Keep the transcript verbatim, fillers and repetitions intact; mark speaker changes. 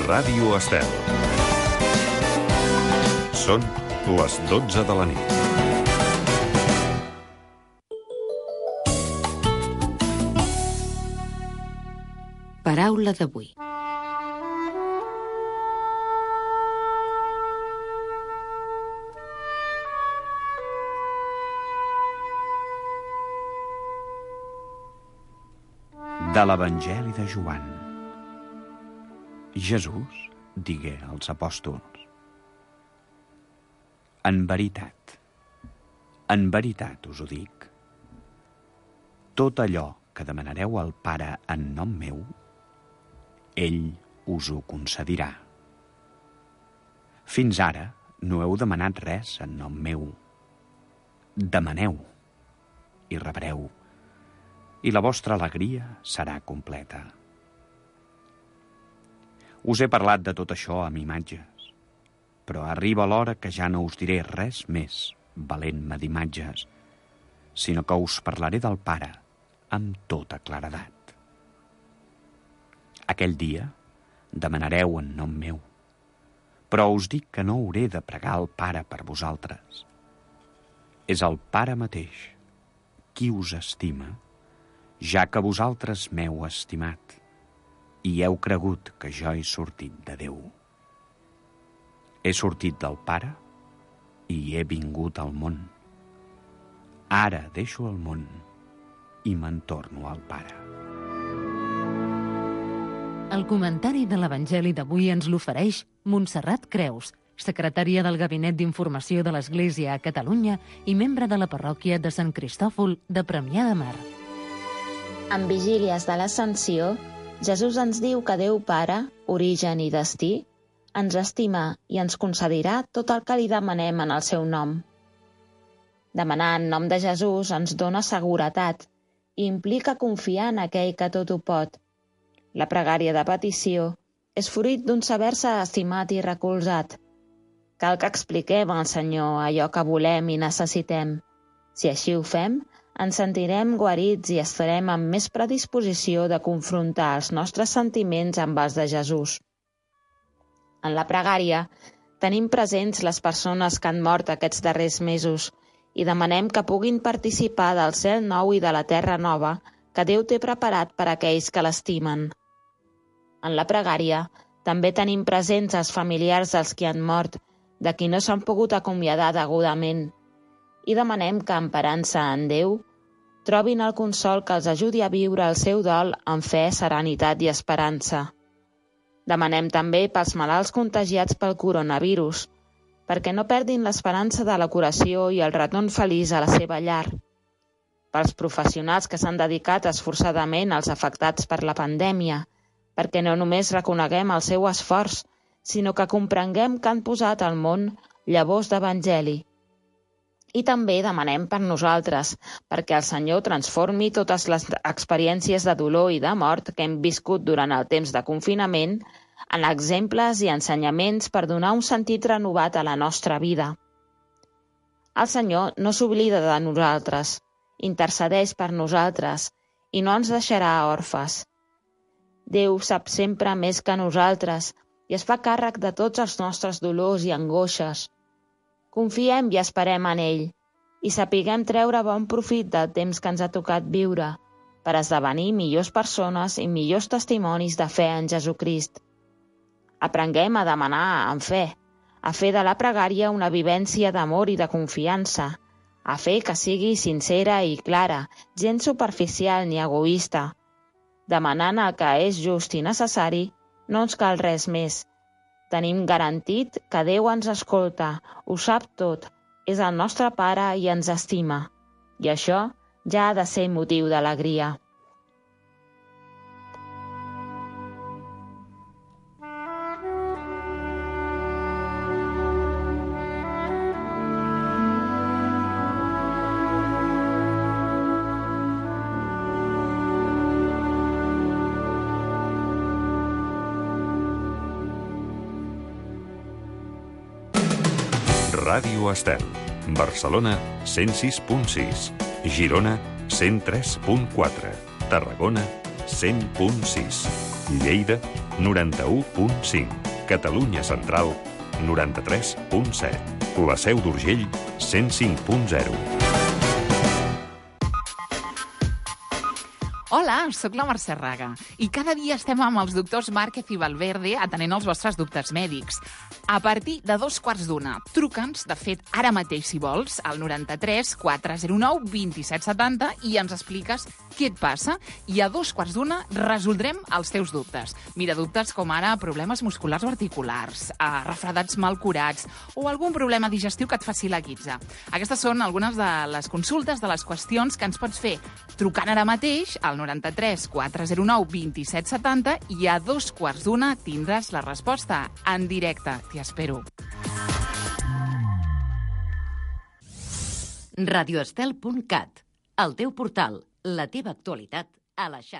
Speaker 1: Ràdio Estel. Són les dotze de la nit.
Speaker 2: Paraula d'avui.
Speaker 3: De l'Evangeli de Joan. Jesús digué als apòstols: En veritat, en veritat us ho dic, tot allò que demanareu al Pare en nom meu, ell us ho concedirà. Fins ara no heu demanat res en nom meu. Demaneu i rebreu, i la vostra alegria serà completa. Us he parlat de tot això amb imatges, però arriba l'hora que ja no us diré res més valent-me d'imatges, sinó que us parlaré del Pare amb tota claredat. Aquell dia demanareu en nom meu, però us dic que no hauré de pregar al Pare per vosaltres. És el Pare mateix qui us estima, ja que vosaltres m'heu estimat i heu cregut que jo he sortit de Déu. He sortit del Pare i he vingut al món. Ara deixo el món i me'n torno al Pare.
Speaker 2: El comentari de l'Evangeli d'avui ens l'ofereix Montserrat Creus, secretària del Gabinet d'Informació de l'Església a Catalunya i membre de la parròquia de Sant Cristòfol de Premià de Mar.
Speaker 4: En vigílies de l'Ascensió, Jesús ens diu que Déu Pare, origen i destí, ens estima i ens concedirà tot el que li demanem en el seu nom. Demanar en nom de Jesús ens dona seguretat i implica confiar en aquell que tot ho pot. La pregària de petició és fruit d'un saber-se estimat i recolzat. Cal que expliquem al Senyor allò que volem i necessitem. Si així ho fem, ens sentirem guarits i estarem amb més predisposició de confrontar els nostres sentiments amb els de Jesús. En la pregària tenim presents les persones que han mort aquests darrers mesos i demanem que puguin participar del cel nou i de la terra nova que Déu té preparat per a aquells que l'estimen. En la pregària també tenim presents els familiars dels qui han mort, de qui no s'han pogut acomiadar degudament, i demanem que, emparant-se en Déu, trobin el consol que els ajudi a viure el seu dol amb fe, serenitat i esperança. Demanem també pels malalts contagiats pel coronavirus, perquè no perdin l'esperança de la curació i el retorn feliç a la seva llar. Pels professionals que s'han dedicat esforçadament als afectats per la pandèmia, perquè no només reconeguem el seu esforç, sinó que comprenguem que han posat al món llavors d'evangeli. I també demanem per nosaltres, perquè el Senyor transformi totes les experiències de dolor i de mort que hem viscut durant el temps de confinament en exemples i ensenyaments per donar un sentit renovat a la nostra vida. El Senyor no s'oblida de nosaltres, intercedeix per nosaltres i no ens deixarà orfes. Déu sap sempre més que nosaltres i es fa càrrec de tots els nostres dolors i angoixes. Confiem i esperem en ell i sapiguem treure bon profit del temps que ens ha tocat viure per esdevenir millors persones i millors testimonis de fe en Jesucrist. Aprenguem a demanar en fe, a fer de la pregària una vivència d'amor i de confiança, a fer que sigui sincera i clara, gens superficial ni egoista. Demanant el que és just i necessari, no ens cal res més. Tenim garantit que Déu ens escolta, ho sap tot, és el nostre Pare i ens estima. I això ja ha de ser motiu d'alegria.
Speaker 1: Ràdio Estel. Barcelona, cent sis punt sis. Girona, cent tres punt quatre. Tarragona, cent punt sis. Lleida, noranta-u punt cinc. Catalunya Central, noranta-tres punt set. La Seu d'Urgell, cent cinc punt zero.
Speaker 5: Hola, sóc la Mercè Raga i cada dia estem amb els doctors Márquez i Valverde atenent els vostres dubtes mèdics. A partir de dos quarts d'una, truca'ns, de fet, ara mateix, si vols, al noranta-tres quatre zero nou vint set setanta i ens expliques què et passa i a dos quarts d'una resoldrem els teus dubtes. Mira, dubtes com ara problemes musculars o articulars, eh, refredats mal curats o algun problema digestiu que et faci la guitza. Aquestes són algunes de les consultes, de les qüestions que ens pots fer trucant ara mateix al noranta-tres quatre zero nou vint set setanta i a dos quarts d'una tindràs la resposta en directe. T'hi espero.
Speaker 2: radioestel punt cat, el teu portal, la teva actualitat a la xarxa.